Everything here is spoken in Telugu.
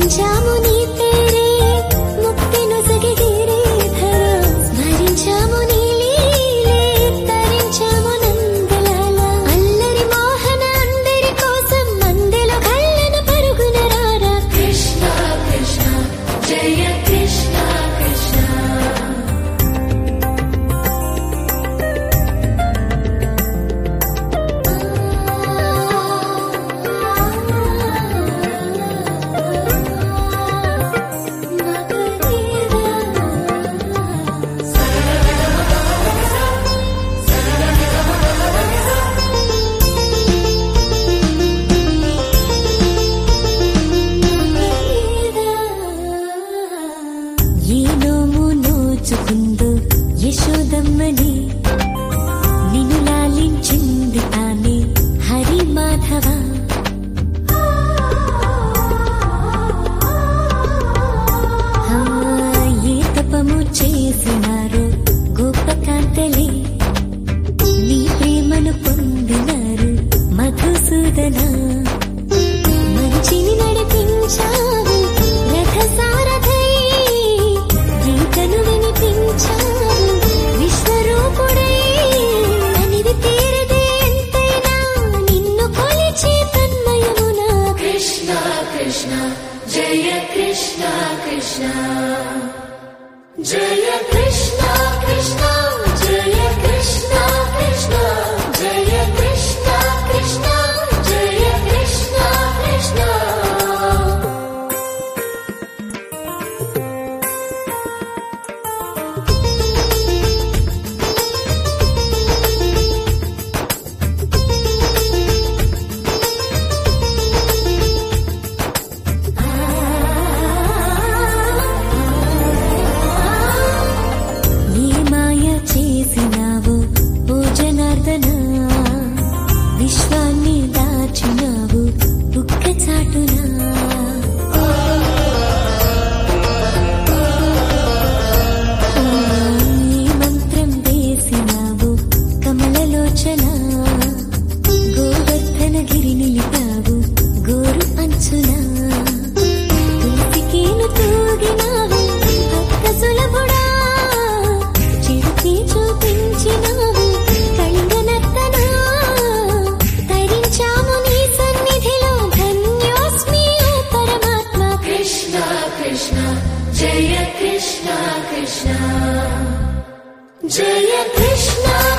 యశోదమ్మని నిన్ను లాలించింది తానే హరి మాధవ. ఏ తపము చేసినారు గోపకాంతలే, నీ ప్రేమను పొందినారు మధుసూదన. మంచిని నడిపించావు రథసారథై, గీతను వినిపించావు విశ్వరూపుడై. అనిది తీరదే ఎంతైనా నిన్ను కొలిచే తన్మయమున. కృష్ణ కృష్ణ జయ కృష్ణ కృష్ణ, జయ కృష్ణ కృష్ణ జయ కృష్ణ కృష్ణ, జయ కృష్ణ కృష్ణ జయ కృష్ణ కృష్ణ. విశ్వాన్ని దాచినావు బుక్క చాటునా. ఈ మంత్రం వేసినావు కమలలోచన, గోవర్ధనగిరి నిలిపావు గోరు అంచున. తులసికేను తూగినావు భక్త సులభుడా, చిరుకి చూపించినావు కళింగనర్తన. తరించాము నీ సన్నిధిలో ధన్యోస్మి ఓ పరమాత్మ. కృష్ణ కృష్ణ జయ కృష్ణ కృష్ణ, జయ కృష్ణ